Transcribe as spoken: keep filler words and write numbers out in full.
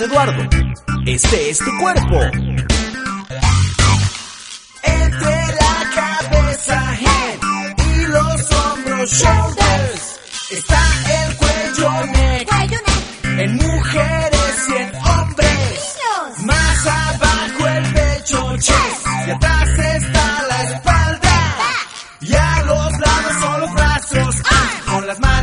Eduardo. Este es tu cuerpo. Entre la cabeza, head, y los hombros, shoulders, está el cuello, neck, en mujeres y en hombres. Más abajo el pecho, chest, y atrás está la espalda. Y a los lados son los brazos, con las manos